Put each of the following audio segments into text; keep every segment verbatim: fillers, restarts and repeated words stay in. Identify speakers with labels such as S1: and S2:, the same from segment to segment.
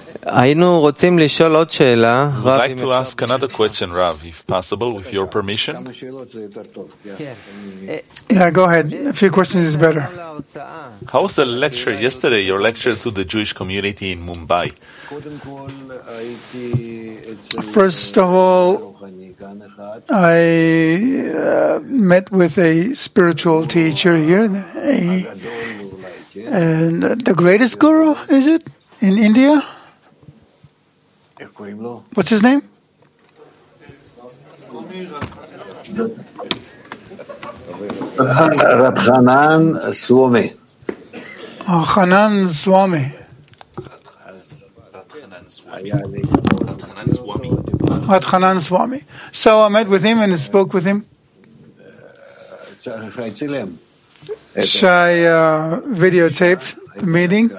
S1: I would like
S2: to ask another question, Rav, if possible, with your permission.
S3: Yeah, go ahead. A few questions is better.
S2: How was the lecture yesterday, your lecture to the Jewish community in Mumbai?
S3: First of all, I uh, met with a spiritual teacher here, a, and the greatest guru, is it, in India? What's his name?
S4: Rab Hanan Swami.
S3: Oh, Hanan Swami. Rab Hanan Swami. So I met with him and spoke with him. Shai uh, videotaped the meeting.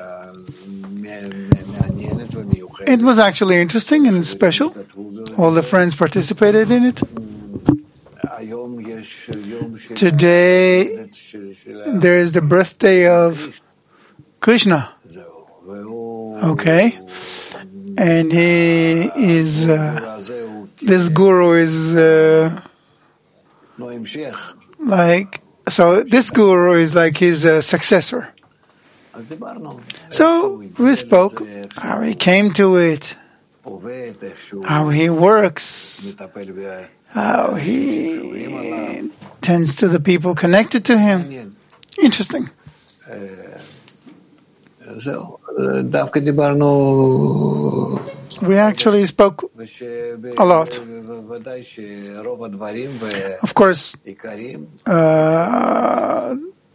S3: It was actually interesting and special. All the friends participated in it. Today, there is the birthday of Krishna. Okay. And he is, uh, this guru is uh, like, so this guru is like his uh, successor. So we spoke how he came to it, how he works, how he tends to the people connected to him. Interesting. We actually spoke a lot. Of course, uh,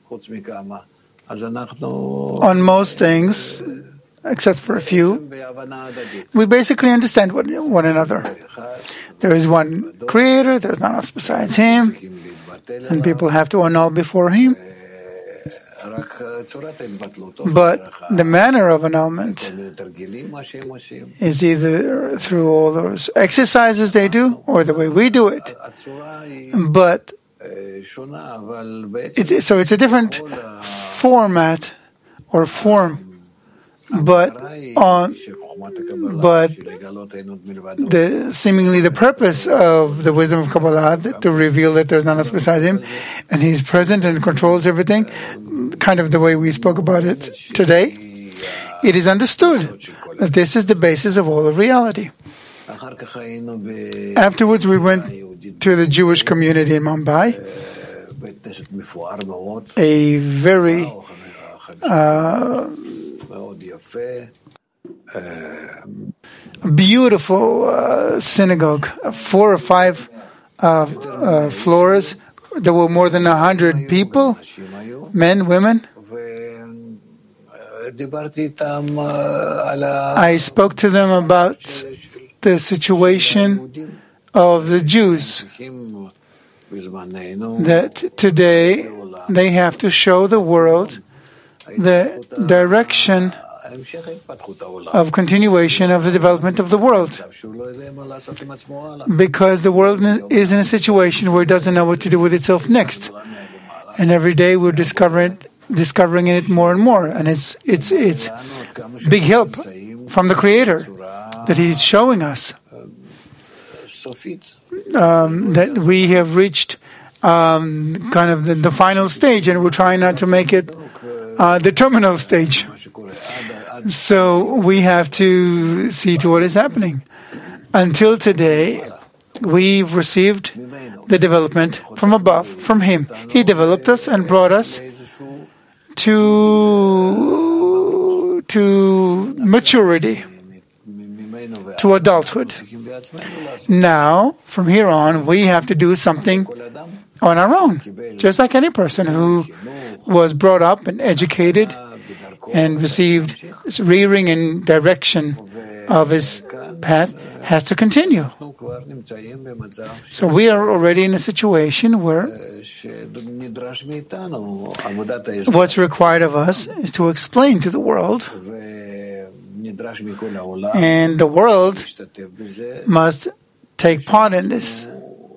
S3: on most things, except for a few, we basically understand one, one another. There is one creator, there's none else besides him, and people have to annul before him. But the manner of annulment is either through all those exercises they do or the way we do it. But it's, so it's a different format or form, but on but the seemingly the purpose of the wisdom of Kabbalah to reveal that there's none else besides him, and he's present and controls everything, kind of the way we spoke about it today. It is understood that this is the basis of all of reality. Afterwards, we went to the Jewish community in Mumbai, a very uh, beautiful uh, synagogue, four or five uh, uh, floors. There were more than a hundred people, men, women. I spoke to them about the situation of the Jews, that today they have to show the world the direction of continuation of the development of the world, because the world is in a situation where it doesn't know what to do with itself next, and every day we're discovering discovering it more and more, and it's it's it's big help from the Creator that He's showing us um, that we have reached um, kind of the, the final stage, and we're trying not to make it uh, the terminal stage. So we have to see to what is happening. Until today, we've received the development from above, from Him. He developed us and brought us to to maturity, to adulthood. Now, from here on, we have to do something on our own, just like any person who was brought up and educated and received rearing and direction of his path has to continue. So we are already in a situation where what's required of us is to explain to the world, and the world must take part in this,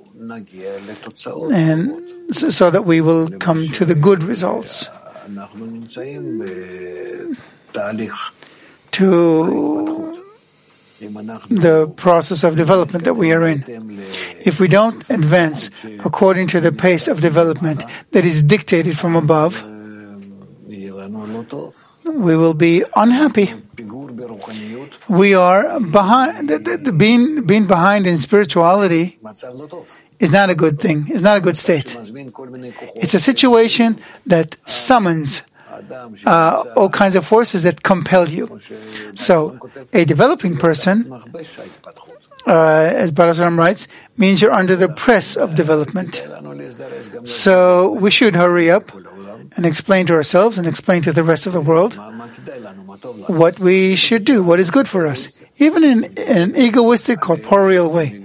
S3: and so, so that we will come to the good results, to the process of development that we are in. If we don't advance according to the pace of development that is dictated from above, we will be unhappy. We are behind. The, the, the being, being behind in spirituality is not a good thing. It's not a good state. It's a situation that summons uh, all kinds of forces that compel you. So, a developing person, uh, as Balasaram writes, means you're under the press of development. So, we should hurry up and explain to ourselves and explain to the rest of the world what we should do, what is good for us, even in, in an egoistic, corporeal way.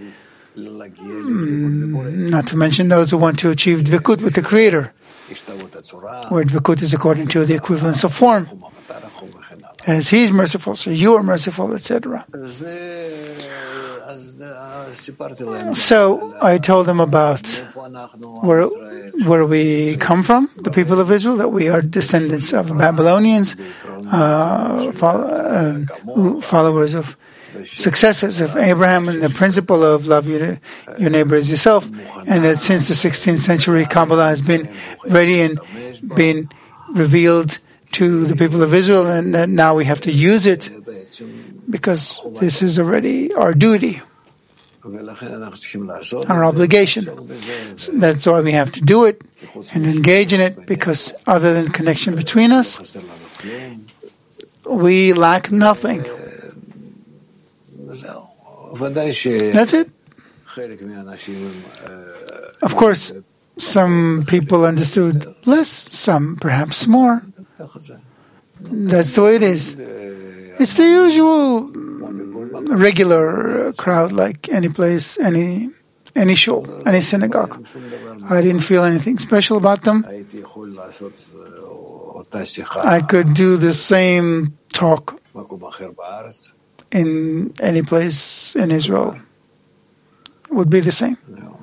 S3: Mm, not to mention those who want to achieve dvikut with the Creator, where dvikut is according to the equivalence of form. As He's merciful, so you are merciful, et cetera. So I told them about where where we come from, the people of Israel, that we are descendants of Babylonians, uh, follow, uh, followers of successors of Abraham, and the principle of love your, your neighbor as yourself, and that since the sixteenth century, Kabbalah has been ready and been revealed to the people of Israel, and that now we have to use it because this is already our duty, our obligation. So that's why we have to do it and engage in it, because other than connection between us, we lack nothing. That's it. Of course, some people understood less, some perhaps more. That's the way it is. It's the usual regular crowd, like any place, any any shul, any synagogue. I didn't feel anything special about them. I could do the same talk in any place in Israel. It would be the same.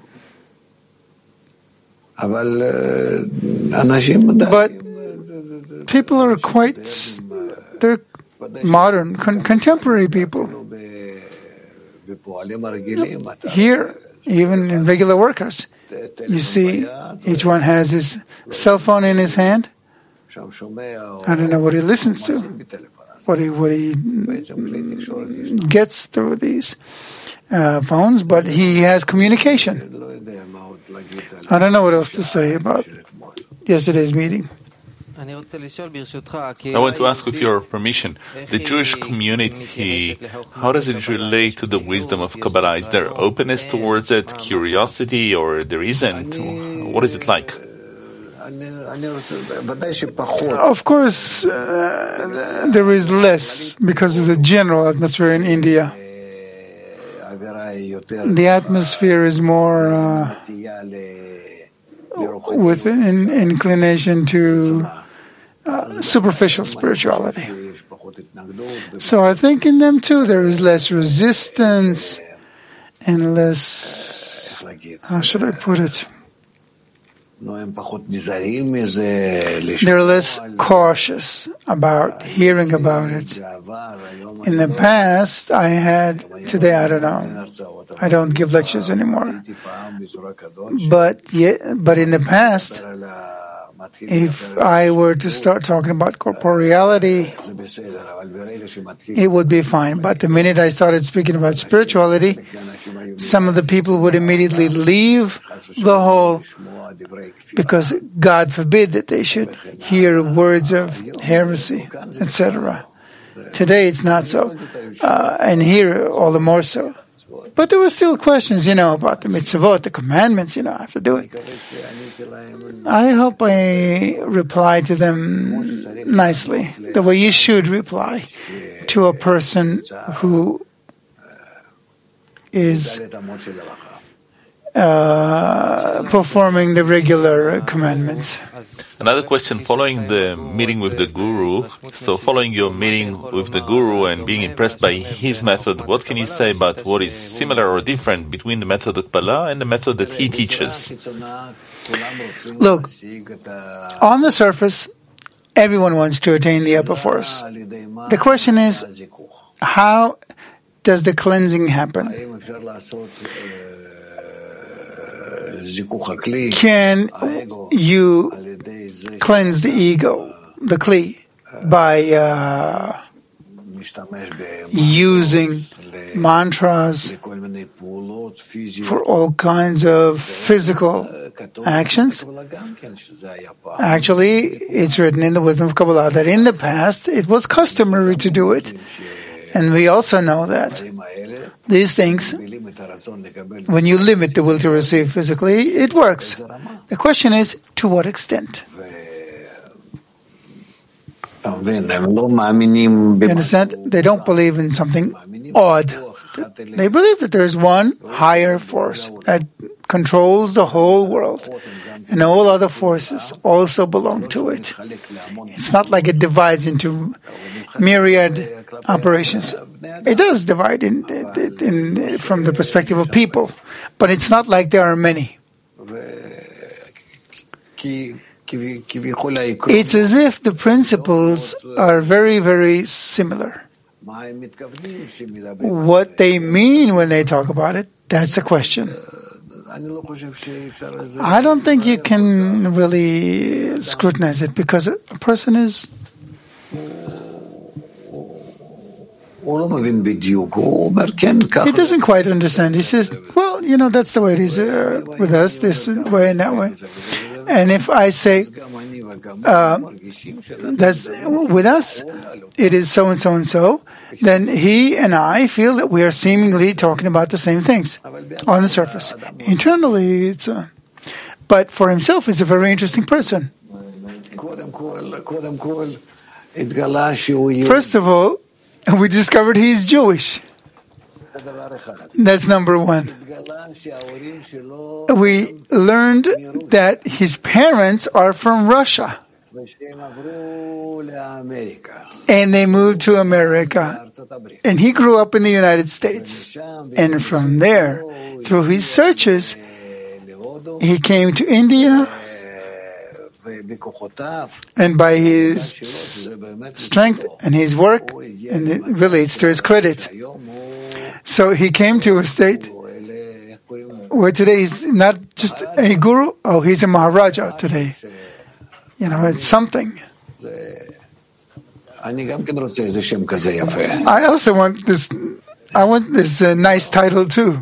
S3: But people are quite, they're modern, con- contemporary people. Here, even in regular workers, you see each one has his cell phone in his hand. I don't know what he listens to, what he, what he gets through these uh, phones, but he has communication. I don't know what else to say about yesterday's meeting.
S2: I want to ask with your permission, the Jewish community, how does it relate to the wisdom of Kabbalah? Is there openness towards it, curiosity, or there isn't? What is it like?
S3: Of course, uh, there is less because of the general atmosphere in India. The atmosphere is more uh, with an inclination to uh, superficial spirituality. So I think in them too there is less resistance and less, how should I put it? They're less cautious about hearing about it. In the past, I had, today I don't know, I don't give lectures anymore. But yet, but in the past, if I were to start talking about corporeality, it would be fine. But the minute I started speaking about spirituality, some of the people would immediately leave the hall, because God forbid that they should hear words of heresy, et cetera. Today it's not so, uh, and here all the more so. But there were still questions, you know, about the mitzvot, the commandments, you know, I have to do it. I hope I reply to them nicely, the way you should reply to a person who is uh, performing the regular commandments.
S2: Another question, following the meeting with the Guru, so following your meeting with the Guru and being impressed by his method, what can you say about what is similar or different between the method of Kabbalah and the method that he teaches?
S3: Look, on the surface, everyone wants to attain the upper force. The question is, how does the cleansing happen? Can you cleanse the ego, the kli, by uh, using mantras for all kinds of physical actions? Actually, it's written in the wisdom of Kabbalah that in the past it was customary to do it. And we also know that these things, when you limit the will to receive physically, it works. The question is, to what extent? You understand? They don't believe in something odd. They believe that there is one higher force that controls the whole world, and all other forces also belong to it. It's not like it divides into myriad operations. It does divide in, in, in, from the perspective of people, but it's not like there are many. It's as if the principles are very, very similar. What they mean when they talk about it, that's a question. I don't think you can really scrutinize it, because a person is... He doesn't quite understand. He says, well, you know, that's the way it is uh, with us, this way and that way. And if I say, uh, that's with us, it is so and so and so, then he and I feel that we are seemingly talking about the same things on the surface. Internally, it's a, but for himself, he's a very interesting person. First of all, we discovered he's Jewish. That's number one. We learned that his parents are from Russia, and they moved to America, and he grew up in the United States. And from there, through his searches, he came to India, and by his strength and his work, and it relates to his credit. So he came to a state where today he's not just a guru, oh, he's a Maharaja today. You know, it's something. I also want this, I want this uh, nice title too.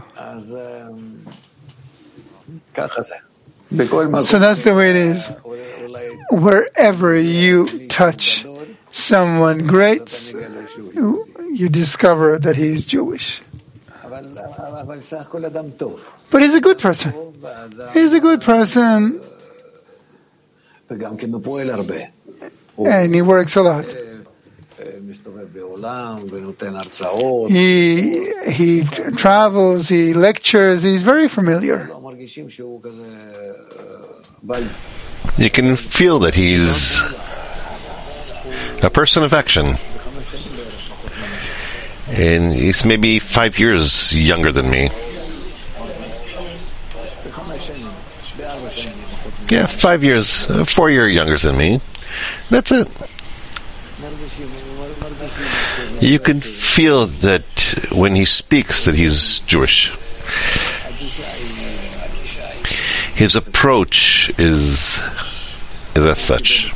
S3: So that's the way it is. Wherever you touch someone great, you discover that he is Jewish. But he's a good person. He's a good person. And he works a lot. He, he travels, he lectures, he's very familiar.
S5: You can feel that he's a person of action. And he's maybe five years younger than me. Yeah, five years, uh, four years younger than me. That's it. You can feel that when he speaks that he's Jewish. His approach is, is as such.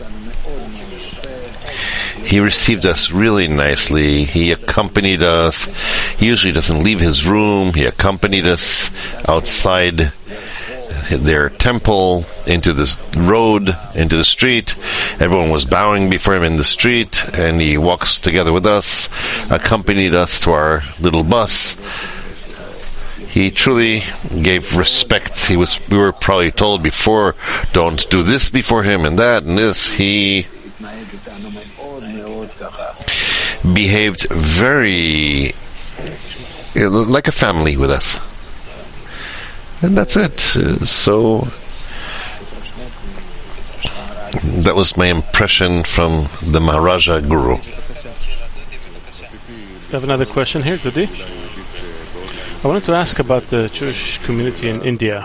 S5: He received us really nicely. He accompanied us. He usually doesn't leave his room. He accompanied us outside their temple, into the road, into the street. Everyone was bowing before him in the street, and he walks together with us, accompanied us to our little bus. He truly gave respect. He was, we were probably told before, don't do this before him and that and this. He behaved very like a family with us. And that's it. Uh, so that was my impression from the Maharaja Guru.
S6: We have another question here, Dudi. I wanted to ask about the Jewish community in India.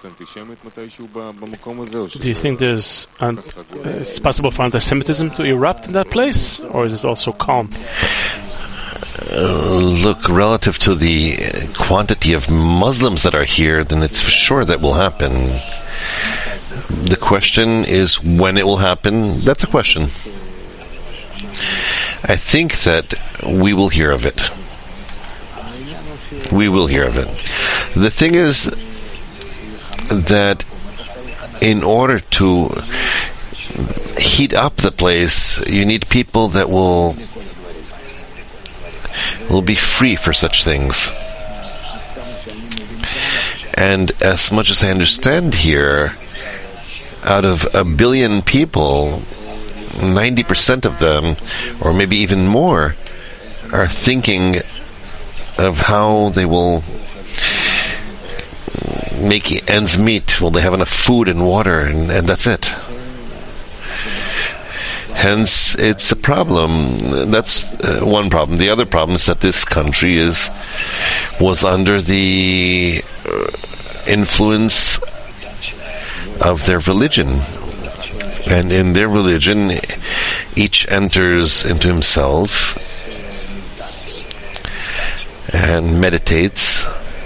S6: Do you think there's un- it's possible for anti-Semitism to erupt in that place, or is it also calm?
S5: uh, look relative to the quantity of Muslims that are here, then it's for sure that will happen. The question is when it will happen. That's a question. I think that we will hear of it. We will hear of it. The thing is that in order to heat up the place, you need people that will will be free for such things. And as much as I understand here, out of a billion people, ninety percent of them, or maybe even more, are thinking of how they will make ends meet. Will they have enough food and water, and, and that's it. Hence, it's a problem. That's uh, one problem. The other problem is that this country is was under the uh, influence of their religion. And in their religion, each enters into himself and meditates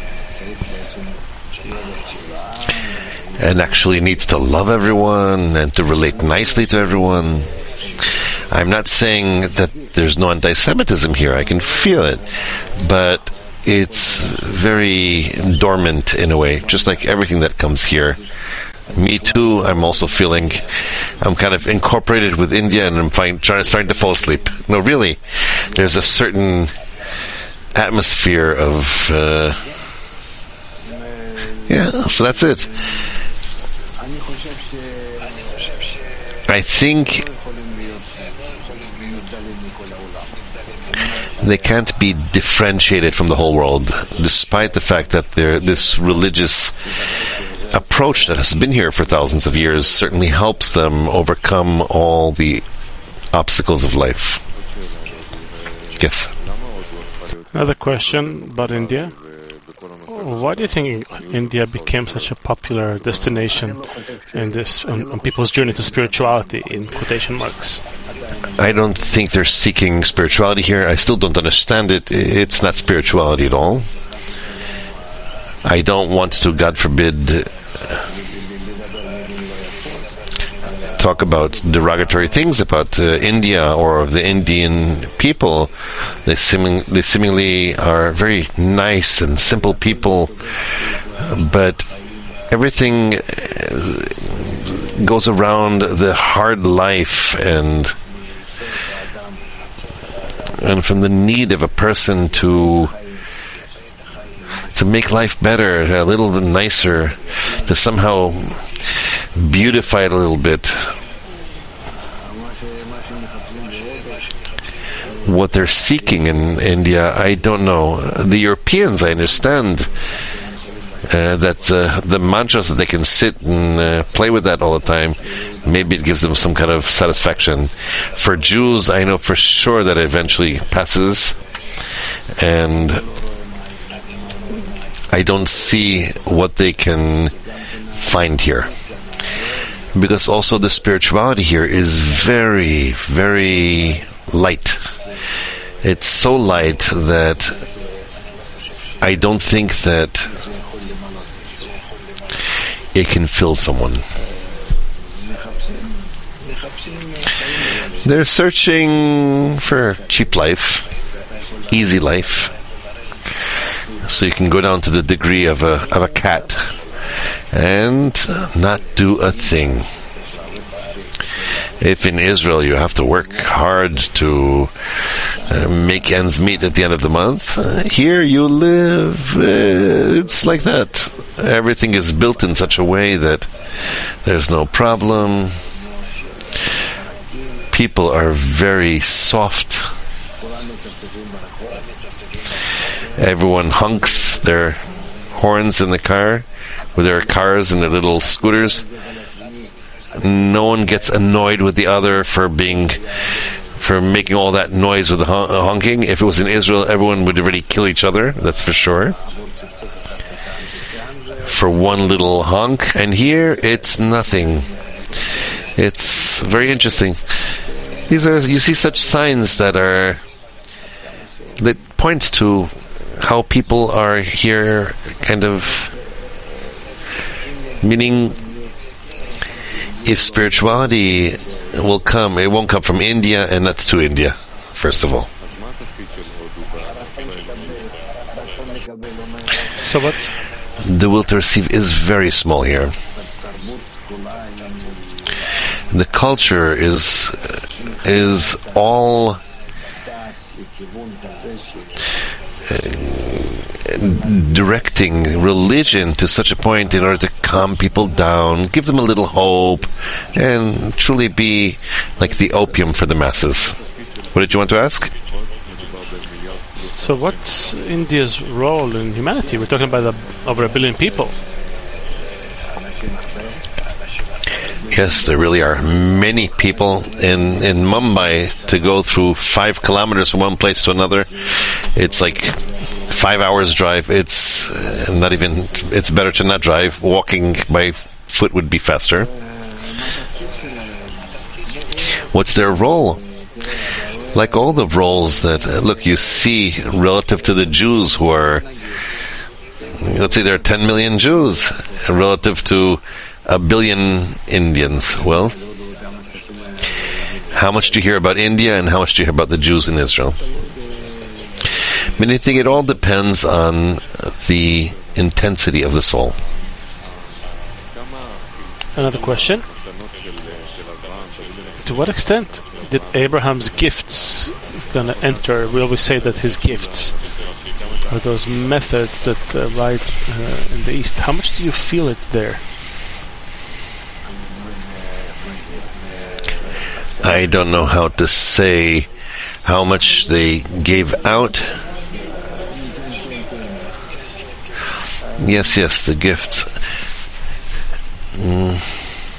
S5: and actually needs to love everyone and to relate nicely to everyone. I'm not saying that there's no anti-Semitism here. I can feel it. But it's very dormant in a way, just like everything that comes here. Me too, I'm also feeling I'm kind of incorporated with India and I'm fine, trying, starting to fall asleep. No, really. There's a certain atmosphere of... Uh, yeah, so that's it. I think they can't be differentiated from the whole world, despite the fact that they're this religious approach that has been here for thousands of years certainly helps them overcome all the obstacles of life. Yes.
S6: Another question about India. Why do you think India became such a popular destination in this on, on people's journey to spirituality, in quotation marks?
S5: I don't think they're seeking spirituality here. I still don't understand it. It's not spirituality at all. I don't want to, God forbid, talk about derogatory things about uh, India or the Indian people. They, seeming, they seemingly are very nice and simple people, but everything goes around the hard life and and from the need of a person to to make life better, a little bit nicer, to somehow beautify it a little bit. What they're seeking in India, I don't know. The Europeans, I understand uh, that uh, the mantras that they can sit and uh, play with that all the time, maybe it gives them some kind of satisfaction. For Jews, I know for sure that it eventually passes, and I don't see what they can find here. Because also the spirituality here is very, very light. It's so light that I don't think that it can fill someone. They're searching for cheap life, easy life. So you can go down to the degree of a of a cat and not do a thing. If in Israel you have to work hard to uh, make ends meet at the end of the month, uh, here you live, uh, it's like that. Everything is built in such a way that there's no problem. People are very soft. Everyone honks their horns in the car with their cars and their little scooters. No one gets annoyed with the other for being, for making all that noise with the hon- honking. If it was in Israel, everyone would already kill each other, that's for sure. For one little honk. And here, it's nothing. It's very interesting. These are, you see such signs that are that points to how people are here, kind of meaning if spirituality will come, it won't come from India and not to India, first of all.
S6: So what's
S5: the will to receive is very small here. The culture is is all directing religion to such a point in order to calm people down, give them a little hope, and truly be like the opium for the masses. What did you want to ask?
S6: So what's India's role in humanity? We're talking about a, over a billion people.
S5: Yes, there really are many people in, in Mumbai. To go through five kilometers from one place to another, it's like five hours drive. It's uh, not even, it's better to not drive. Walking by foot would be faster. What's their role? Like all the roles that, uh, look, you see relative to the Jews who are, let's say there are ten million Jews, relative to a billion Indians. Well, how much do you hear about India and how much do you hear about the Jews in Israel? I mean, I think it all depends on the intensity of the soul.
S6: Another question. To what extent did Abraham's gifts gonna enter? We always say that his gifts are those methods that uh, ride uh, in the East. How much do you feel it there?
S5: I don't know how to say how much they gave out. Yes, yes, the gifts. Mm.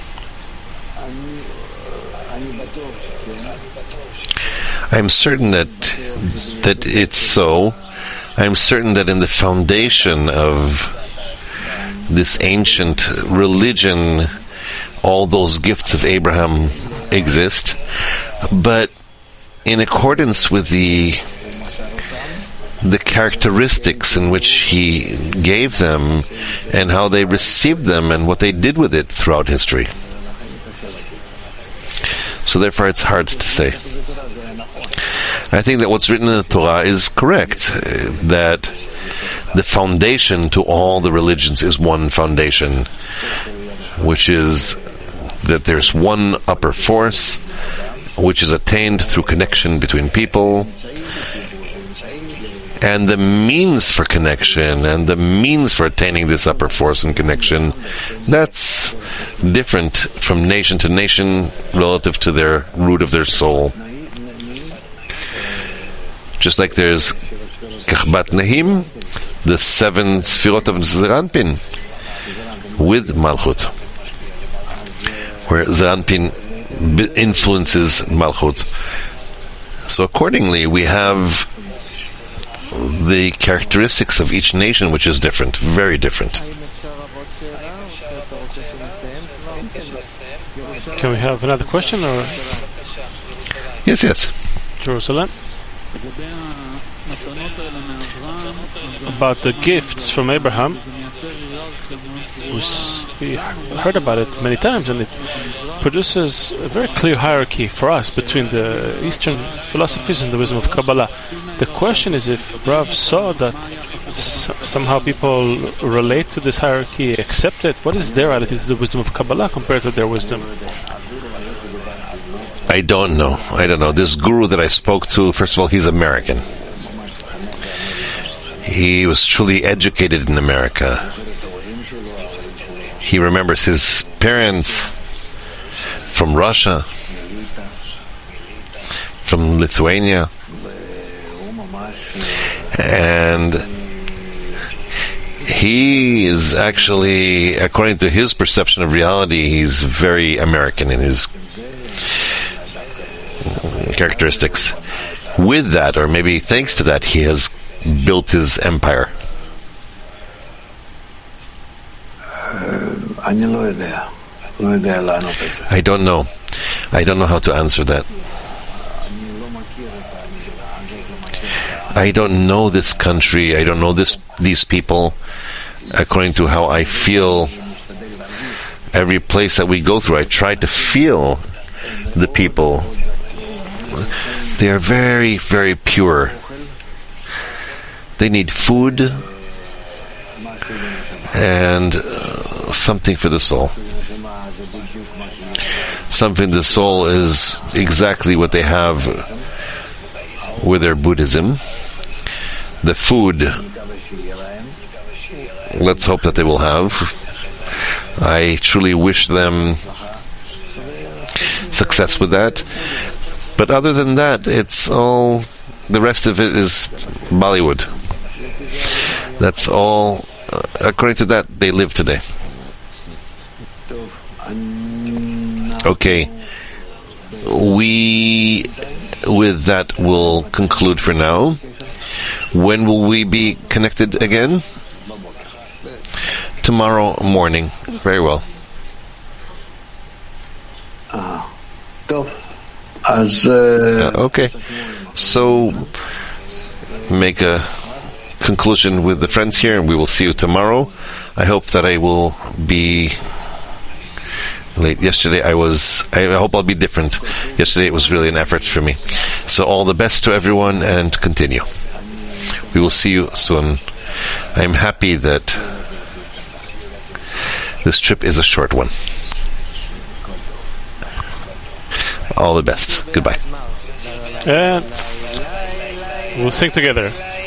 S5: I'm certain that that it's so. I'm certain that in the foundation of this ancient religion, all those gifts of Abraham exist, but in accordance with the the characteristics in which he gave them and how they received them and what they did with it throughout history. So therefore it's hard to say. I think that what's written in the Torah is correct, uh, that the foundation to all the religions is one foundation, which is that there's one upper force which is attained through connection between people, and the means for connection and the means for attaining this upper force and connection, that's different from nation to nation relative to their root of their soul. Just like there's Kachbat Nehim, the seven Sfirot of Zeir Anpin, with Malchut, where Zeir Anpin influences Malchut. So accordingly, we have the characteristics of each nation, which is different, very different.
S6: Can we have another question, or?
S5: Yes, yes.
S6: Jerusalem. About the gifts from Abraham, we heard about it many times, and it produces a very clear hierarchy for us between the Eastern philosophies and the wisdom of Kabbalah. The question is if Rav saw that s- somehow people relate to this hierarchy, accept it. What is their attitude to the wisdom of Kabbalah compared to their wisdom?
S5: I don't know. I don't know. This guru that I spoke to, first of all, he's American. He was truly educated in America. He remembers his parents from Russia, from Lithuania, and he is actually, according to his perception of reality, he's very American in his characteristics. With that, or maybe thanks to that, he has built his empire. I don't know. I don't know how to answer that. I don't know this country. I don't know this these people. According to how I feel, every place that we go through, I try to feel the people. They are very, very pure. They need food and uh, something for the soul. Something for the soul is exactly what they have with their Buddhism. The food, let's hope that they will have. I truly wish them success with that. But other than that, it's all, the rest of it is Bollywood. That's all, uh, according to that, they live today. Okay. We, with that, will conclude for now. When will we be connected again? Tomorrow morning. Very well.
S4: Uh, As, uh,
S5: uh, okay. So, make a conclusion with the friends here, and we will see you tomorrow. I hope that I will be late. Yesterday I was, I hope I'll be different. Yesterday it was really an effort for me. So all the best to everyone, and continue. We will see you soon. I'm happy that this trip is a short one. All the best. Goodbye.
S6: And we'll sing together.